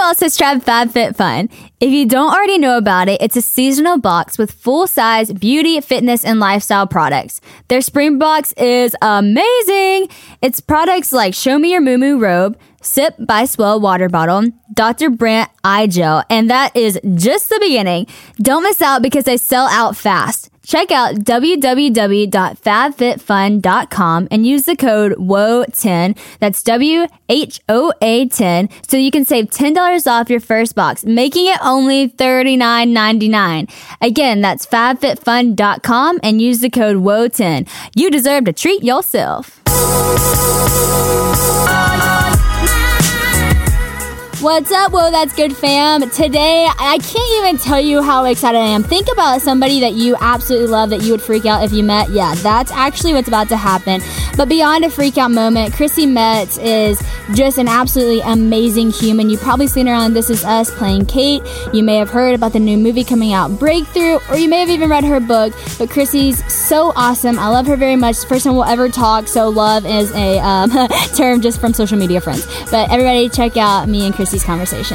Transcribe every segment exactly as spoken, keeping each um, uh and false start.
else has tried FabFitFun? If you don't already know about it, it's a seasonal box with full-size beauty, fitness, and lifestyle products. Their spring box is amazing. It's products like Show Me Your Moo Moo Robe, Sip by Swell Water Bottle, Doctor Brandt Eye Gel, and that is just the beginning. Don't miss out because they sell out fast. Check out w w w dot fab fit fun dot com and use the code W O A ten, that's W H O A ten, so you can save ten dollars off your first box, making it only thirty-nine ninety-nine. Again, that's fab fit fun dot com and use the code W O A ten. You deserve to treat yourself. What's up? Whoa, that's good, fam. Today, I can't even tell you how excited I am. Think about somebody that you absolutely love that you would freak out if you met. Yeah, that's actually what's about to happen. But beyond a freak out moment, Chrissy Metz is just an absolutely amazing human. You've probably seen her on This Is Us playing Kate. You may have heard about the new movie coming out, Breakthrough, or you may have even read her book. But Chrissy's so awesome. I love her very much. The first time we'll ever talk, so love is a um, term just from social media friends. But everybody check out me and Chrissy conversation.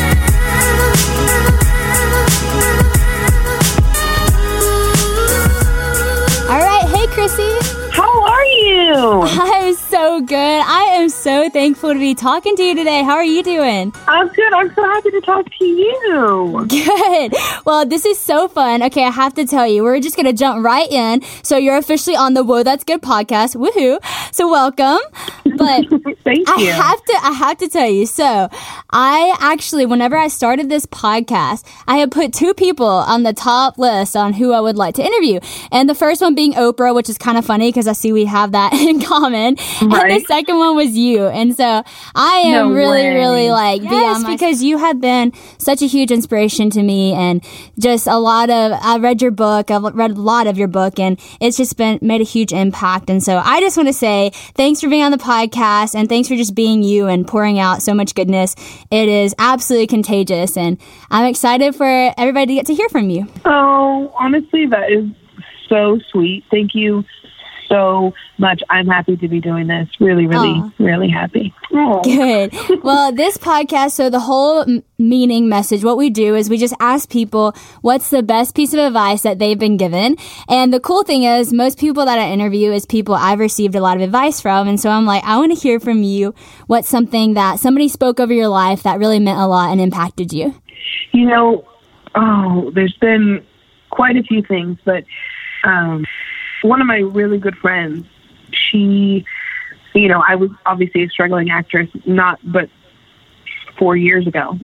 All right, hey Chrissy. How are you? I'm so good. I am so thankful to be talking to you today. How are you doing? I'm good. I'm so happy to talk to you. Good. Well, this is so fun. Okay, I have to tell you, we're just going to jump right in. So you're officially on the Whoa, That's Good podcast. Woohoo. So welcome. But Thank I you. have to I have to tell you. So I actually, whenever I started this podcast, I had put two people on the top list on who I would like to interview. And the first one being Oprah, which is kind of funny because I see we have that in common. Right. And the second one was you. And so I am No really, way. really like, yes, because you have been such a huge inspiration to me, and just a lot of, I read your book, I've read a lot of your book, and it's just been, made a huge impact. And so I just want to say thanks for being on the podcast, and thanks for just being you and pouring out so much goodness. It is absolutely contagious, and I'm excited for everybody to get to hear from you. Oh, honestly, that is so sweet. Thank you so much. I'm happy to be doing this. Really, really, Aw. really happy. Oh. Good. Well, this podcast, so the whole m- meaning message, what we do is we just ask people what's the best piece of advice that they've been given. And the cool thing is most people that I interview is people I've received a lot of advice from. And so I'm like, I want to hear from you. What's something that somebody spoke over your life that really meant a lot and impacted you? You know, oh, there's been quite a few things, but um, one of my really good friends, she, you know, I was obviously a struggling actress, not but four years ago.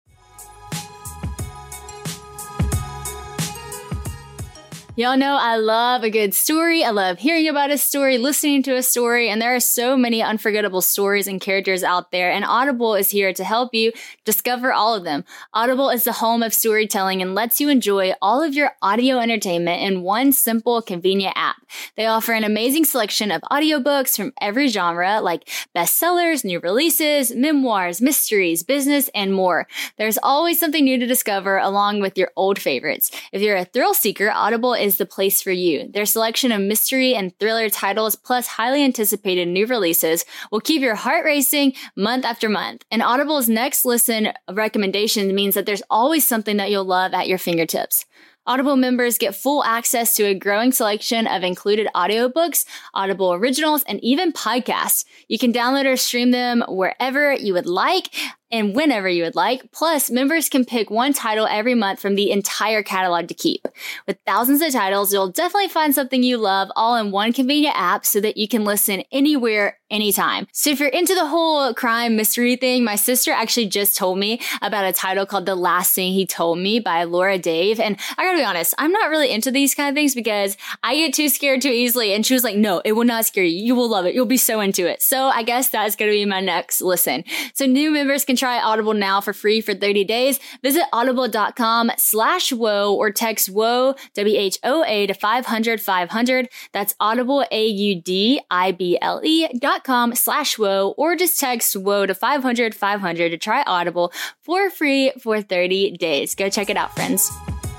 Y'all know I love a good story. I love hearing about a story, listening to a story, and there are so many unforgettable stories and characters out there, and Audible is here to help you discover all of them. Audible is the home of storytelling and lets you enjoy all of your audio entertainment in one simple, convenient app. They offer an amazing selection of audiobooks from every genre, like bestsellers, new releases, memoirs, mysteries, business, and more. There's always something new to discover along with your old favorites. If you're a thrill seeker, Audible is the place for you. Their selection of mystery and thriller titles plus highly anticipated new releases will keep your heart racing month after month. And Audible's next listen recommendation means that there's always something that you'll love at your fingertips. Audible members get full access to a growing selection of included audiobooks, Audible originals, and even podcasts. You can download or stream them wherever you would like and whenever you would like. Plus, members can pick one title every month from the entire catalog to keep. With thousands of titles, you'll definitely find something you love all in one convenient app so that you can listen anywhere, anytime. So if you're into the whole crime mystery thing, my sister actually just told me about a title called The Last Thing He Told Me by Laura Dave. And I gotta be honest, I'm not really into these kind of things because I get too scared too easily. And she was like, no, it will not scare you. You will love it. You'll be so into it. So I guess that's gonna be my next listen. So new members can try Audible now for free for thirty days. Visit audible.com slash whoa or text whoa, W H O A to five hundred five hundred. That's audible, A U D I B L E dot com slash whoa, or just text whoa to five hundred five hundred to try Audible for free for thirty days. Go check it out, friends.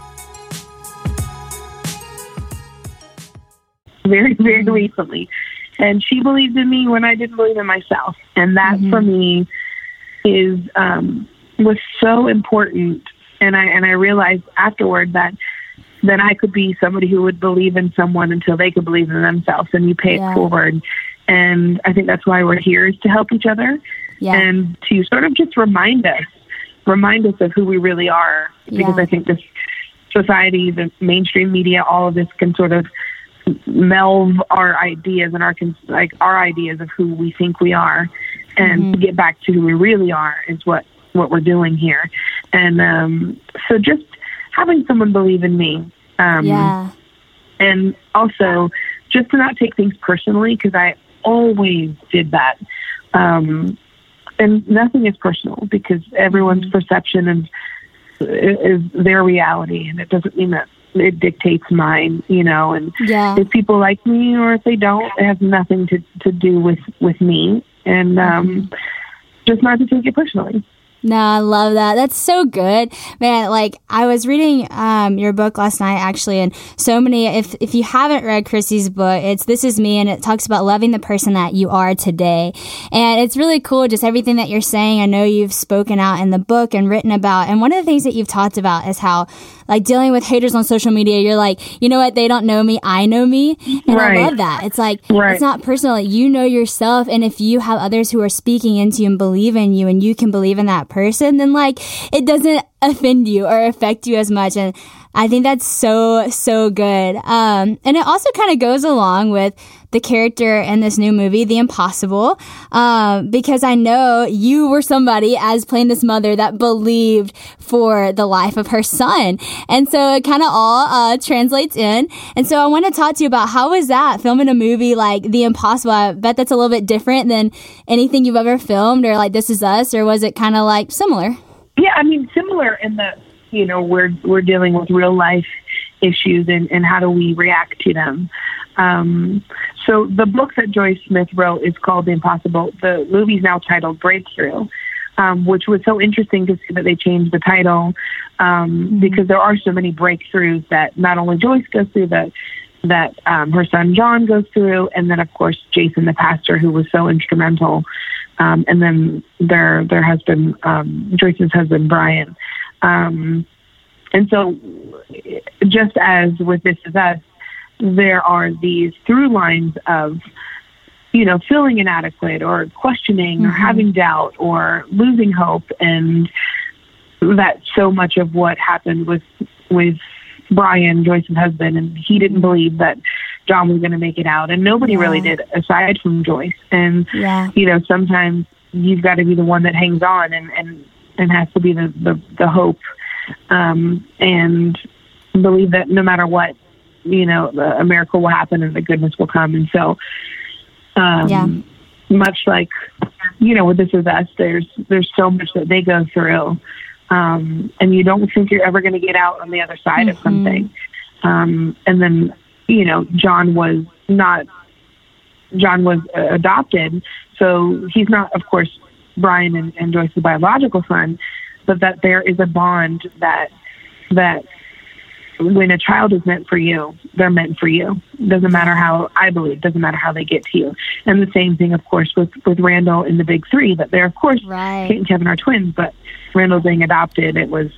Very, very recently. And she believed in me when I didn't believe in myself. And that, mm-hmm. for me, is um, was so important. And I and I realized afterward that that I could be somebody who would believe in someone until they could believe in themselves, and you pay yeah. it forward. And I think that's why we're here, is to help each other yeah. and to sort of just remind us, remind us of who we really are. Because yeah. I think this society, the mainstream media, all of this can sort of meld our ideas and our like our ideas of who we think we are, and mm-hmm. to get back to who we really are is what what we're doing here. And um, so just having someone believe in me, um, yeah, and also just to not take things personally, because I always did that. Um, and nothing is personal, because everyone's mm-hmm. perception is, is their reality, and it doesn't mean that it dictates mine, you know. And yeah. if people like me or if they don't, it has nothing to, to do with, with me. And um, mm-hmm. just not to take it personally. No, I love that. That's so good, man. Like, I was reading um, your book last night, actually, and so many, if if you haven't read Chrissy's book, it's This Is Me, and it talks about loving the person that you are today. And it's really cool, just everything that you're saying. I know you've spoken out in the book and written about, and one of the things that you've talked about is how, like, dealing with haters on social media, you're like, you know what, they don't know me, I know me. And right. I love that. It's like, right. it's not personal. You know yourself, and if you have others who are speaking into you and believe in you, and you can believe in that person, then like it doesn't offend you or affect you as much. And I think that's so so good. Um and it also kind of goes along with the character in this new movie, The Impossible, um because I know you were somebody, as playing this mother, that believed for the life of her son, and so it kind of all uh translates in. And so I want to talk to you about, how was that filming a movie like The Impossible? I bet that's a little bit different than anything you've ever filmed, or like This Is Us, or was it kind of like similar? Yeah, I mean, similar in that, you know, we're we're dealing with real life issues, and, and how do we react to them. Um, so the book that Joyce Smith wrote is called The Impossible. The movie's now titled Breakthrough, um, which was so interesting to see that they changed the title, um, mm-hmm. because there are so many breakthroughs that not only Joyce goes through, that that um, her son John goes through, and then of course Jason, the pastor, who was so instrumental, um, and then their their husband, um, Joyce's husband Brian. Um, and so, just as with This Is Us, there are these through lines of, you know, feeling inadequate or questioning, mm-hmm. or having doubt or losing hope, and that's so much of what happened with with Brian, Joyce's husband, and he didn't believe that John was going to make it out, and nobody yeah. really did, aside from Joyce. And yeah. you know, sometimes you've got to be the one that hangs on, and and, and has to be the the, the hope, um, and believe that no matter what, you know, a miracle will happen and the goodness will come. And so, um, yeah. much like, you know, with This Is Us, there's there's so much that they go through. Um, and you don't think you're ever going to get out on the other side mm-hmm. of something. Um, and then, you know, John was not, John was uh, adopted. So he's not, of course, Brian and, and Joyce's biological son, but that there is a bond that, that when a child is meant for you, they're meant for you. Doesn't matter how, I believe, doesn't matter how they get to you. And the same thing, of course, with, with Randall in the Big Three, that they're, of course, right. Kate and Kevin are twins, but Randall being adopted, it was,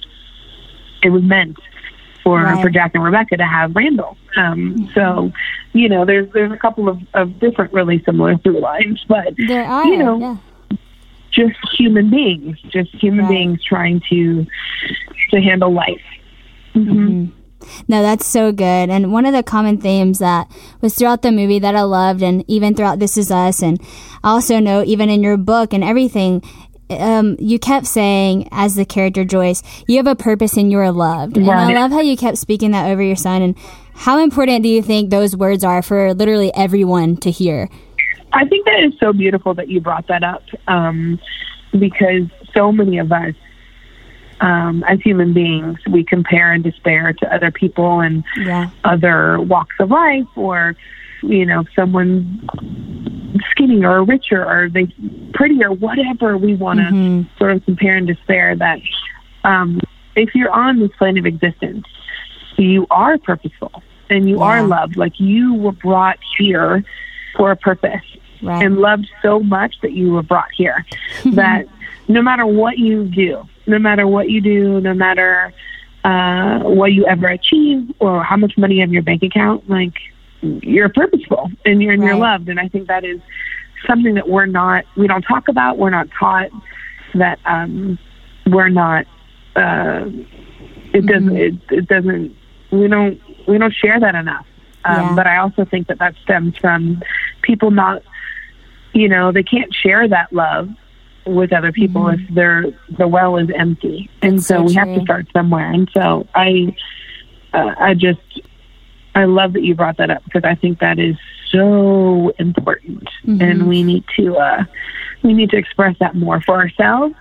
it was meant for, right. for Jack and Rebecca to have Randall. Um, mm-hmm. So, you know, there's, there's a couple of, of different, really similar through lines, but, there are, you know, yeah. just human beings, just human right. beings trying to, to handle life. Mm-hmm. Mm-hmm. No, that's so good. And one of the common themes that was throughout the movie that I loved, and even throughout This Is Us, and I also know even in your book and everything, um, you kept saying, as the character Joyce, you have a purpose and you're loved. Right. And I love how you kept speaking that over your son. And how important do you think those words are for literally everyone to hear? I think that is so beautiful that you brought that up, um, because so many of us, Um, as human beings, we compare and despair to other people and yeah. other walks of life, or, you know, someone skinnier or richer, or they prettier, whatever we want to mm-hmm. sort of compare and despair. That um, if you're on this plane of existence, you are purposeful and you yeah. are loved. Like, you were brought here for a purpose, right. and loved so much that you were brought here. That no matter what you do, no matter what you do, no matter uh, what you ever achieve or how much money you have in your bank account, like, you're purposeful and you're, and you're loved. And I think that is something that we're not, we don't talk about, we're not taught, that um, we're not, uh, it doesn't, mm-hmm. it, it doesn't, we don't, we don't share that enough. Um, yeah. But I also think that that stems from people not, you know, they can't share that love with other people mm-hmm. if their the well is empty. And That's so, so we have to start somewhere. And so I, uh, I just, I love that you brought that up, because I think that is so important, mm-hmm. and we need to, uh, we need to express that more for ourselves,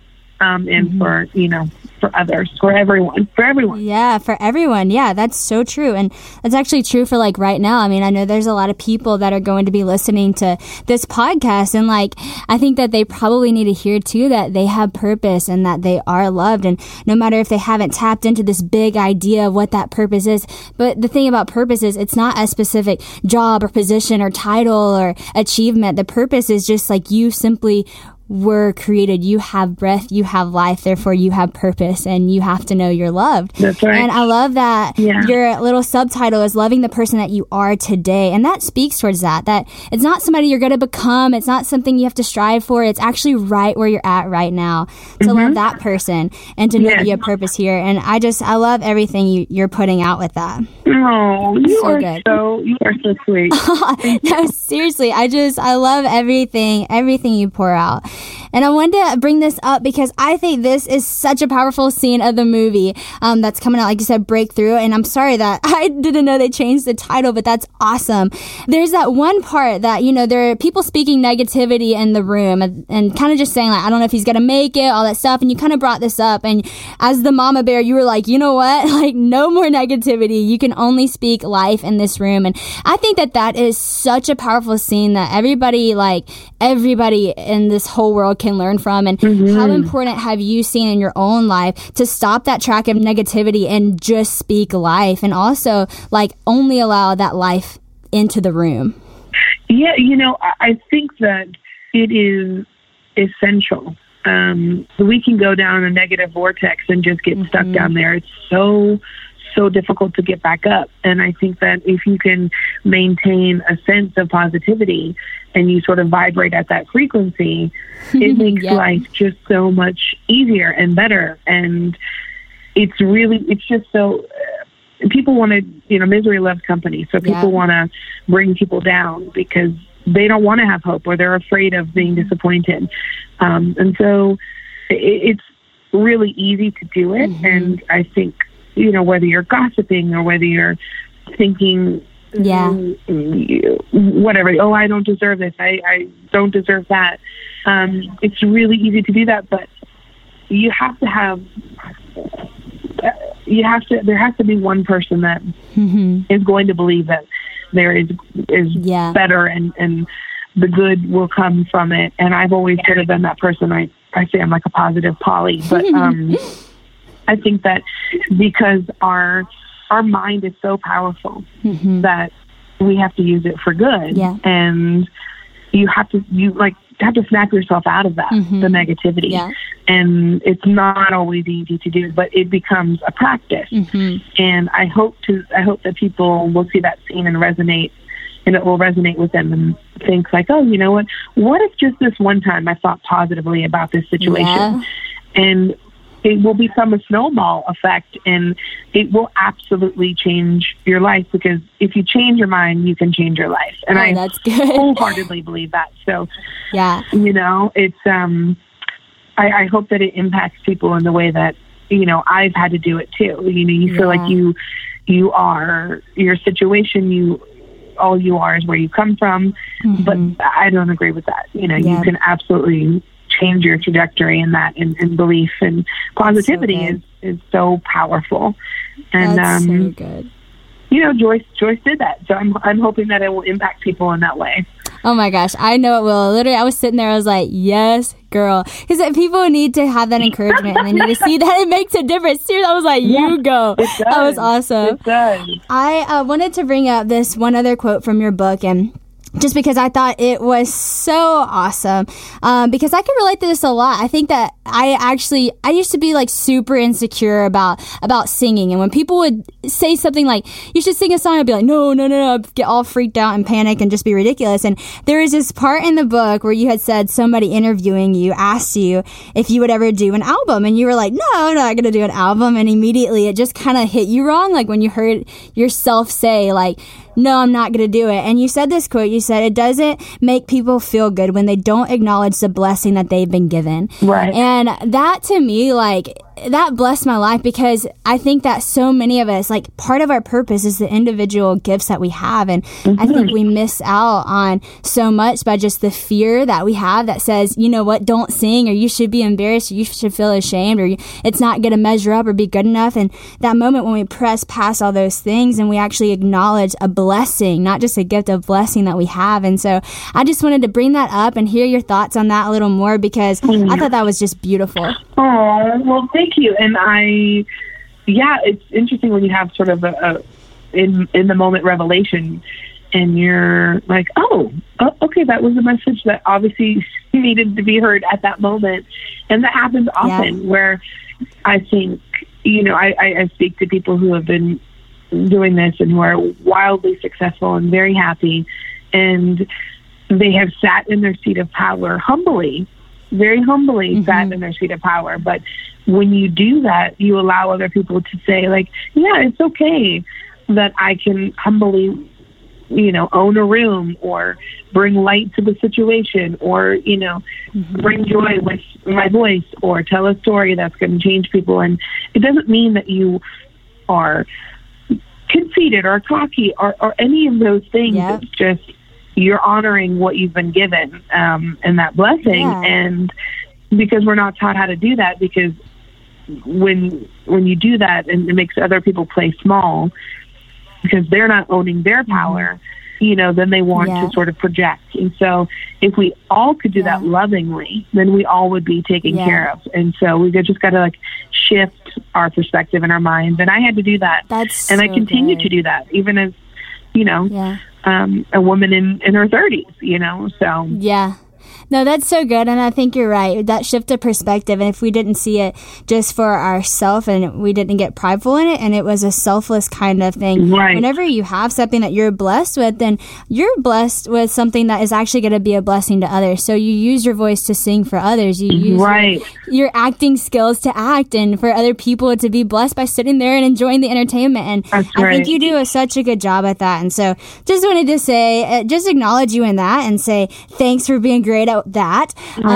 um, and mm-hmm. for, you know, for others, for everyone, for everyone. Yeah, for everyone. Yeah, that's so true. And that's actually true for like right now. I mean, I know there's a lot of people that are going to be listening to this podcast. And like, I think that they probably need to hear too that they have purpose and that they are loved. And no matter if they haven't tapped into this big idea of what that purpose is. But the thing about purpose is it's not a specific job or position or title or achievement. The purpose is just like you simply were created. You have breath, you have life, therefore you have purpose, and you have to know you're loved. That's right. And I love that yeah. your little subtitle is loving the person that you are today. And that speaks towards that, that it's not somebody you're going to become. It's not something you have to strive for. It's actually right where you're at right now to mm-hmm. love that person and to know yes. that you have purpose here. And I just, I love everything you, you're putting out with that. Oh, you so are good. so, you are so sweet. No, seriously, I just, I love everything, everything you pour out. And I wanted to bring this up because I think this is such a powerful scene of the movie um, that's coming out, like you said, Breakthrough. And I'm sorry that I didn't know they changed the title, but that's awesome. There's that one part that, you know, there are people speaking negativity in the room and, and kind of just saying, like, I don't know if he's going to make it, all that stuff. And you kind of brought this up. And as the mama bear, you were like, you know what? Like, no more negativity. You can only speak life in this room. And I think that that is such a powerful scene that everybody, like, everybody in this whole world can learn from. And mm-hmm. how important have you seen in your own life to stop that track of negativity and just speak life, and also like only allow that life into the room? Yeah, you know, I think that it is essential. Um, we can go down a negative vortex and just get mm-hmm. stuck down there. It's so so difficult to get back up. And I think that if you can maintain a sense of positivity and you sort of vibrate at that frequency, it makes yeah. life just so much easier and better. And it's really, it's just so, uh, people want to, you know, misery loves company. So people yeah. want to bring people down because they don't want to have hope, or they're afraid of being disappointed. Um, and so it, it's really easy to do it. Mm-hmm. And I think, you know, whether you're gossiping or whether you're thinking, yeah, whatever, oh, I don't deserve this, I, I don't deserve that. Um, it's really easy to do that, but you have to have, you have to, there has to be one person that mm-hmm. is going to believe that there is, is yeah. better and, and the good will come from it. And I've always sort of been that person. I, I say I'm like a positive Polly, but, um, I think that because our our mind is so powerful mm-hmm. that we have to use it for good, yeah. and you have to you like have to snap yourself out of that mm-hmm. the negativity, yeah. and it's not always easy to do, but it becomes a practice. Mm-hmm. And I hope to I hope that people will see that scene and resonate, and it will resonate with them and think like, oh, you know what? What if just this one time I thought positively about this situation, yeah. and it will become a snowball effect, and it will absolutely change your life, because if you change your mind, you can change your life. And oh, I that's good. wholeheartedly believe that. So, yeah, you know, it's, um, I, I hope that it impacts people in the way that, you know, I've had to do it too. You know, you feel yeah. like you, you are your situation, you, all you are is where you come from, mm-hmm. but I don't agree with that. You know, yeah. you can absolutely change your trajectory in that, and, and belief and positivity so is, is so powerful. And, That's um, so good. You know, Joyce, Joyce did that. So I'm, I'm hoping that it will impact people in that way. Oh my gosh. I know it will. Literally, I was sitting there, I was like, yes, girl. Because people need to have that encouragement and they need to see that it makes a difference. Seriously, I was like, yeah, you go. That was awesome. It does. I uh, wanted to bring up this one other quote from your book, and just because I thought it was so awesome. Um, because I can relate to this a lot. I think that I actually, I used to be like super insecure about, about singing. And when people would say something like, you should sing a song, I'd be like, no, no, no, no, I'd get all freaked out and panic and just be ridiculous. And there was this part in the book where you had said somebody interviewing you asked you if you would ever do an album. And you were like, no, I'm not going to do an album. And immediately it just kind of hit you wrong. Like when you heard yourself say like, no, I'm not going to do it. And you said this quote, you said, it doesn't make people feel good when they don't acknowledge the blessing that they've been given. Right. And that to me, like, that blessed my life because I think that so many of us, like, part of our purpose is the individual gifts that we have. And mm-hmm. I think we miss out on so much by just the fear that we have that says, you know what, don't sing, or you should be embarrassed, or you should feel ashamed, or it's not going to measure up or be good enough. And that moment when we press past all those things and we actually acknowledge a blessing, not just a gift, of blessing that we have. And so I just wanted to bring that up and hear your thoughts on that a little more because mm-hmm. I thought that was just beautiful. Oh, well, thank you. And I, yeah, it's interesting when you have sort of a, a in in the moment revelation, and you're like, oh, oh, okay, that was a message that obviously needed to be heard at that moment, and that happens often. Yeah. Where I think, you know, I, I, I speak to people who have been doing this and who are wildly successful and very happy, and they have sat in their seat of power humbly. Very humbly mm-hmm. sat in their seat of power. But when you do that, you allow other people to say, like, yeah, it's okay that I can humbly, you know, own a room or bring light to the situation or, you know, mm-hmm. bring joy with my voice or tell a story that's going to change people. And it doesn't mean that you are conceited or cocky or, or any of those things. Yep. It's just you're honoring what you've been given um, and that blessing. Yeah. And because we're not taught how to do that, because when when you do that and it makes other people play small because they're not owning their power, mm-hmm. you know, then they want yeah. to sort of project. And so if we all could do yeah. that lovingly, then we all would be taken yeah. care of. And so we just got to like shift our perspective in our minds. And I had to do that. That's and so I continue good. to do that, even as, you know, yeah. um, a woman in, in her thirties, you know, so. Yeah. No, that's so good. And I think you're right. That shift of perspective. And if we didn't see it just for ourselves and we didn't get prideful in it and it was a selfless kind of thing. Right. Whenever you have something that you're blessed with, then you're blessed with something that is actually going to be a blessing to others. So you use your voice to sing for others. You use right. your, your acting skills to act and for other people to be blessed by sitting there and enjoying the entertainment. And that's I right. think you do a, such a good job at that. And so just wanted to say, uh, just acknowledge you in that and say, thanks for being great at that.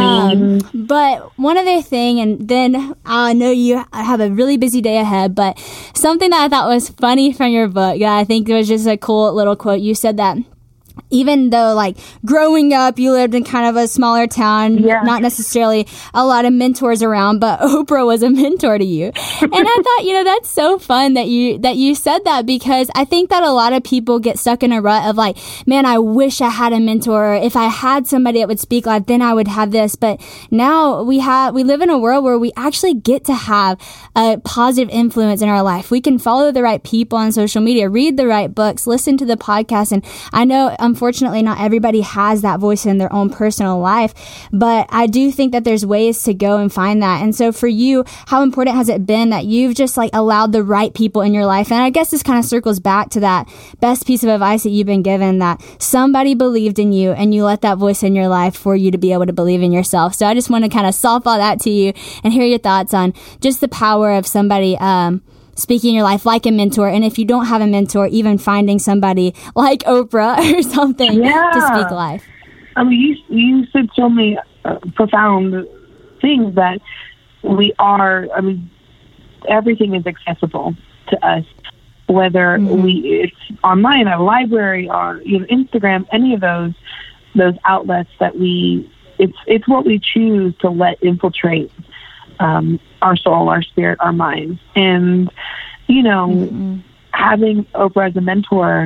Um, but one other thing, and then I know you have a really busy day ahead, but something that I thought was funny from your book, yeah, I think it was just a cool little quote. You said that even though, like, growing up, you lived in kind of a smaller town, yeah. not necessarily a lot of mentors around, but Oprah was a mentor to you. And I thought, you know, that's so fun that you that you said that, because I think that a lot of people get stuck in a rut of like, man, I wish I had a mentor. Or if I had somebody that would speak live, then I would have this. But now we have we live in a world where we actually get to have a positive influence in our life. We can follow the right people on social media, read the right books, listen to the podcast. And I know, unfortunately, not everybody has that voice in their own personal life, but I do think that there's ways to go and find that. And so for you, how important has it been that you've just like allowed the right people in your life? And I guess this kind of circles back to that best piece of advice that you've been given, that somebody believed in you and you let that voice in your life for you to be able to believe in yourself. So I just want to kind of softball that to you and hear your thoughts on just the power of somebody, um, speaking in your life like a mentor. And if you don't have a mentor, even finding somebody like Oprah or something yeah. to speak life. I mean, you, you said so many uh, profound things that we are, I mean, everything is accessible to us, whether mm-hmm. we it's online, a library, or, you know, Instagram, any of those those outlets that we, it's it's what we choose to let infiltrate um, our soul, our spirit, our minds. And, you know, mm-hmm. having Oprah as a mentor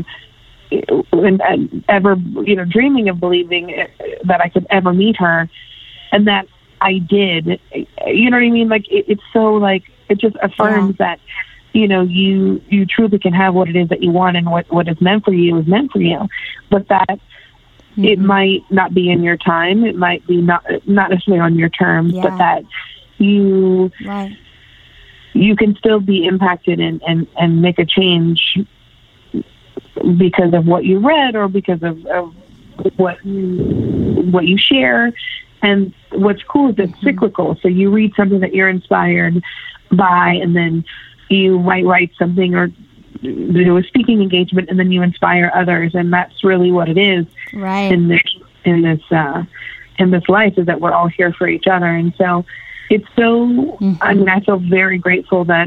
and, and ever, you know, dreaming of believing that I could ever meet her, and that I did, you know what I mean? Like, it, it's so, like, it just affirms yeah. that, you know, you, you truly can have what it is that you want, and what, what is meant for you is meant for you. But that mm-hmm. it might not be in your time. It might be not not necessarily on your terms, yeah. but that you right. you can still be impacted and, and, and make a change because of what you read or because of, of what you, what you share. And what's cool is it's mm-hmm. cyclical. So you read something that you're inspired by, and then you might write something or do a speaking engagement, and then you inspire others. And that's really what it is right. in this in this uh, in this life, is that we're all here for each other. And so it's so. Mm-hmm. I mean, I feel very grateful that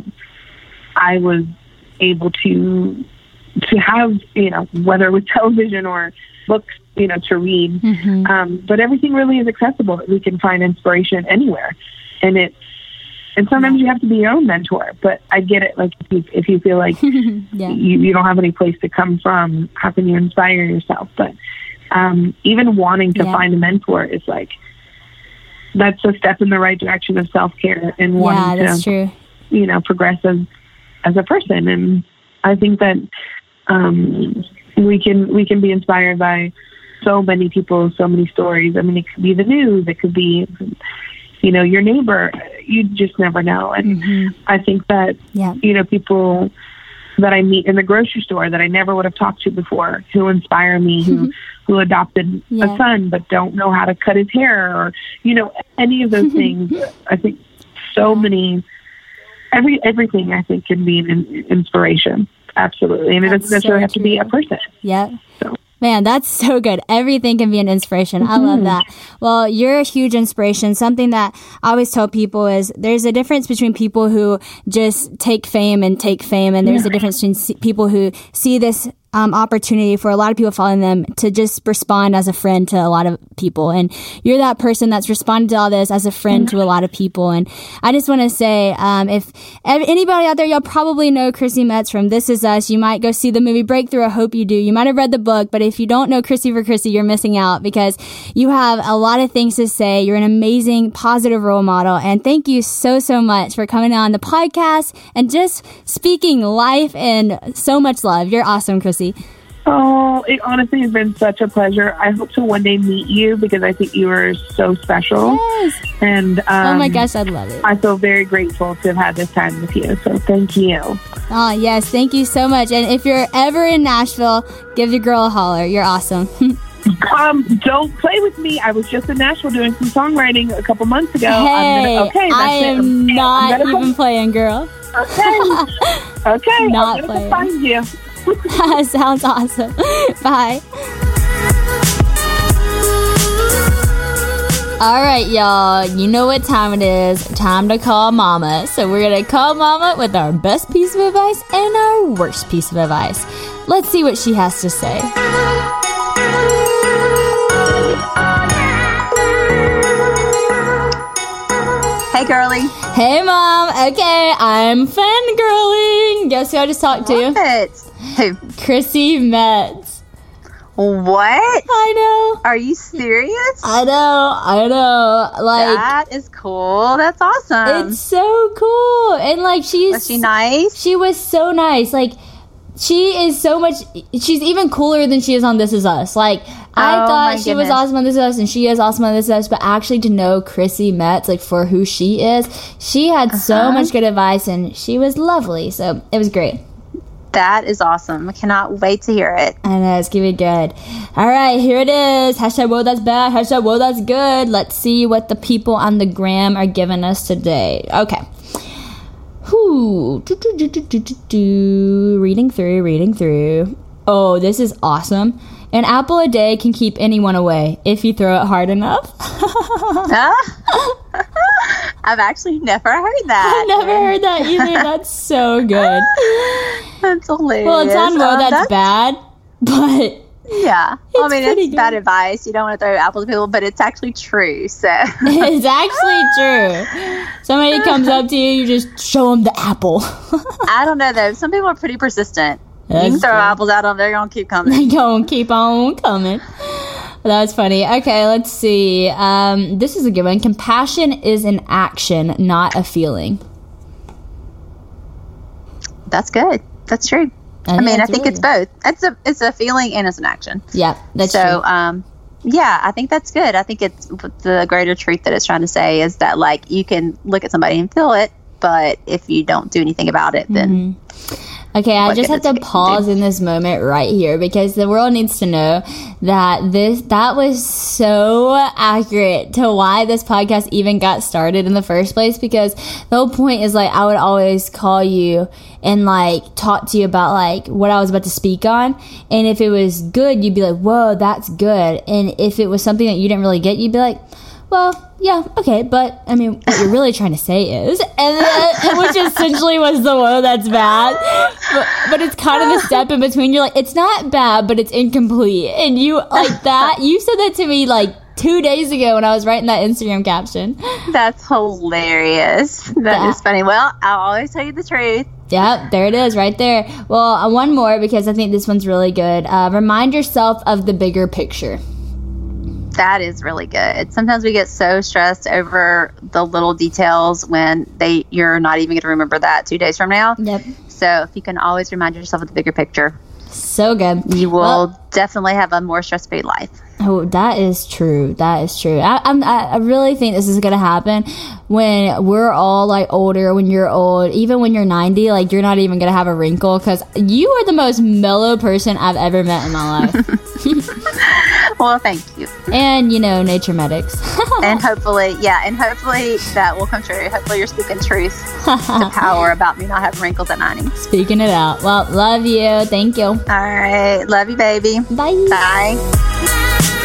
I was able to to have, you know, whether it was television or books, you know, to read. Mm-hmm. Um, but everything really is accessible, that we can find inspiration anywhere. And it, and sometimes you have to be your own mentor, but I get it. Like if you, if you feel like yeah. you, you don't have any place to come from, how can you inspire yourself? But um, even wanting to yeah. find a mentor is like, that's a step in the right direction of self-care and wanting yeah, that's to, true. you know, progress as, as a person. And I think that, um, we can, we can be inspired by so many people, so many stories. I mean, it could be the news, it could be, you know, your neighbor. You just never know. And mm-hmm. I think that, yeah. you know, people that I meet in the grocery store that I never would have talked to before, who inspire me, who, who adopted yeah. a son but don't know how to cut his hair, or, you know, any of those things. I think so many, every everything I think can be an inspiration. Absolutely. And it doesn't necessarily so have to be a person. Yeah. So. Man, that's so good. Everything can be an inspiration. Mm-hmm. I love that. Well, you're a huge inspiration. Something that I always tell people is there's a difference between people who just take fame and take fame, and there's a difference between people who see this um, opportunity for a lot of people following them to just respond as a friend to a lot of people. And you're that person that's responded to all this as a friend to a lot of people. And I just want to say, um, if anybody out there, y'all probably know Chrissy Metz from This Is Us. You might go see the movie Breakthrough. I hope you do. You might have read the book, but if you don't know Chrissy for Chrissy, you're missing out, because you have a lot of things to say. You're an amazing, positive role model. And thank you so, so much for coming on the podcast and just speaking life and so much love. You're awesome, Chrissy. Oh, it honestly has been such a pleasure. I hope to one day meet you, because I think you are so special. Yes. And um, oh my gosh, I'd love it. I feel very grateful to have had this time with you. So thank you. Oh, yes. Thank you so much. And if you're ever in Nashville, give your girl a holler. You're awesome. um, don't play with me. I was just in Nashville doing some songwriting a couple months ago. Hey, I'm gonna, okay, that's I am it. not I'm even playing, girl. Okay. Okay. Not I'm playing. Find you. Sounds awesome. Bye. All right, y'all. You know what time it is. Time to call Mama. So we're going to call Mama with our best piece of advice and our worst piece of advice. Let's see what she has to say. Hey, girly. Hey, Mom. Okay, I'm fangirling. Guess who I just talked to? What? Who? Chrissy Metz. What? I know. Are you serious? I know. I know. Like, that is cool. That's awesome. It's so cool. And like, she's was she nice? She was so nice. Like, she is so much. She's even cooler than she is on This Is Us. Like, I oh, thought she goodness. was awesome on This Is Us, and she is awesome on This Is Us. But actually, to know Chrissy Metz, like, for who she is, she had uh-huh. so much good advice, and she was lovely. So it was great. That is awesome. I cannot wait to hear it. I know, it's gonna be good. All right, here it is. Hashtag whoa, that's bad. Hashtag whoa, that's good. Let's see what the people on the gram are giving us today. Okay. Whew. Do, do, do, do, do, do, do. Reading through, reading through. Oh, this is awesome. An apple a day can keep anyone away if you throw it hard enough. I've actually never heard that. I've never heard that either. That's so good. That's hilarious. Well, it's on whoa, um, that's, that's bad, but... Yeah. It's I mean, it's good. bad advice. You don't want to throw apples at people, but it's actually true. So it's actually true. Somebody comes up to you, you just show them the apple. I don't know, though. Some people are pretty persistent. That's you can throw true. apples at them. They're going to keep coming. They're going to keep on coming. That's funny. Okay, let's see. Um, this is a good one. Compassion is an action, not a feeling. That's good. That's true. I, I mean, I think really it's good. both. It's a it's a feeling and it's an action. Yeah, that's so, true. So, um, Yeah, I think that's good. I think it's the greater truth that it's trying to say is that, like, you can look at somebody and feel it, but if you don't do anything about it, then... Mm-hmm. Okay, I just have to pause in this moment right here because the world needs to know that this that was so accurate to why this podcast even got started in the first place, because the whole point is, like, I would always call you and, like, talk to you about, like, what I was about to speak on, and if it was good, you'd be like, whoa, that's good, and if it was something that you didn't really get, you'd be like, well, yeah, okay, but, I mean, what you're really trying to say is, and then, which essentially was the whoa, that's bad, but, but it's kind of a step in between. You're like, it's not bad, but it's incomplete, and you, like, that, you said that to me, like, two days ago when I was writing that Instagram caption. That's hilarious. That yeah. is funny. Well, I'll always tell you the truth. Yep, there it is, right there. Well, uh, one more, because I think this one's really good. Uh, remind yourself of the bigger picture. That is really good. Sometimes we get so stressed over the little details when they you're not even going to remember that two days from now. Yep. So if you can always remind yourself of the bigger picture, so good. You will well, definitely have a more stress-free life. Oh, that is true. That is true. I, I'm, I really think this is going to happen when we're all, like, older, when you're old, even when you're ninety, like, you're not even going to have a wrinkle, because you are the most mellow person I've ever met in my life. Well, thank you. And, you know, nature medics. And hopefully, yeah, and hopefully that will come true. Hopefully you're speaking truth to power about me not having wrinkles at ninety. Speaking it out. Well, love you. Thank you. All right. Love you, baby. Bye. Bye.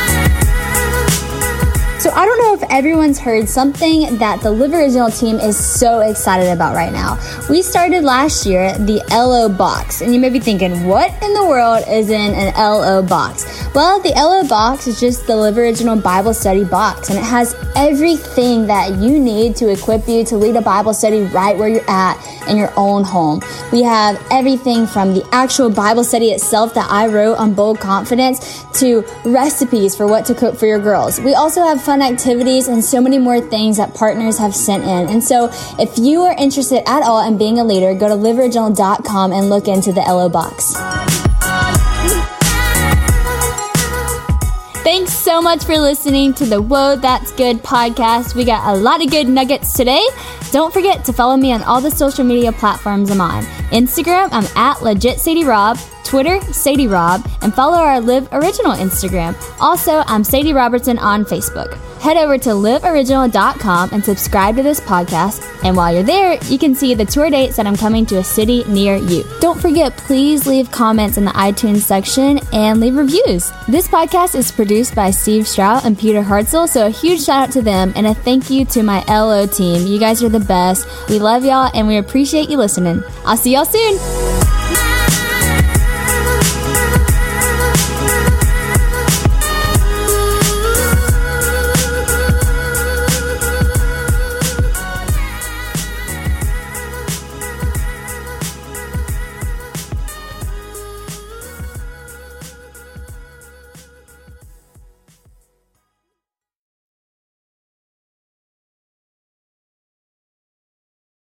So I don't know if everyone's heard something that the Live Original team is so excited about right now. We started last year the L O Box, and you may be thinking, what in the world is in an L O Box? Well, the L O Box is just the Live Original Bible Study box, and it has everything that you need to equip you to lead a Bible study right where you're at in your own home. We have everything from the actual Bible study itself that I wrote on Bold Confidence to recipes for what to cook for your girls. We also have fun activities and so many more things that partners have sent in. And so if you are interested at all in being a leader, go to live original dot com and look into the L O Box. Thanks so much for listening to the Whoa, That's Good podcast. We got a lot of good nuggets today. Don't forget to follow me on all the social media platforms I'm on. Instagram, I'm at Legit Sadie Rob. Twitter, Sadie Rob, and follow our Live Original Instagram. Also, I'm Sadie Robertson on Facebook. Head over to live original dot com and subscribe to this podcast. And while you're there, you can see the tour dates that I'm coming to a city near you. Don't forget, please leave comments in the iTunes section and leave reviews. This podcast is produced by Steve Strout and Peter Hartzell, so a huge shout out to them and a thank you to my L O team. You guys are the best. We love y'all and we appreciate you listening. I'll see y'all soon.